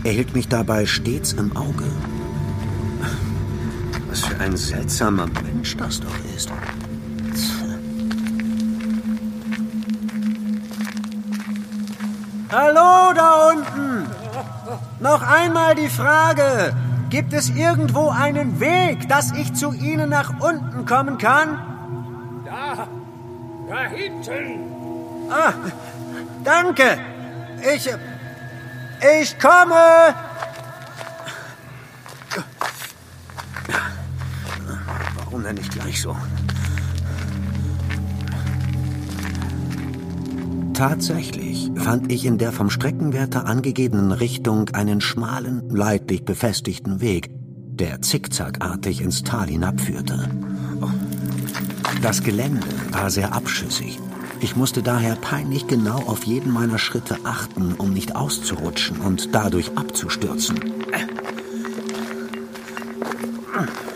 Er hielt mich dabei stets im Auge. Was für ein seltsamer Mensch das doch ist. Hallo da unten! Noch einmal die Frage. Gibt es irgendwo einen Weg, dass ich zu Ihnen nach unten kommen kann? Da hinten. Ah, danke. Ich komme. Warum denn nicht gleich so? Tatsächlich fand ich in der vom Streckenwärter angegebenen Richtung einen schmalen, leidlich befestigten Weg, der zickzackartig ins Tal hinabführte. Das Gelände war sehr abschüssig. Ich musste daher peinlich genau auf jeden meiner Schritte achten, um nicht auszurutschen und dadurch abzustürzen.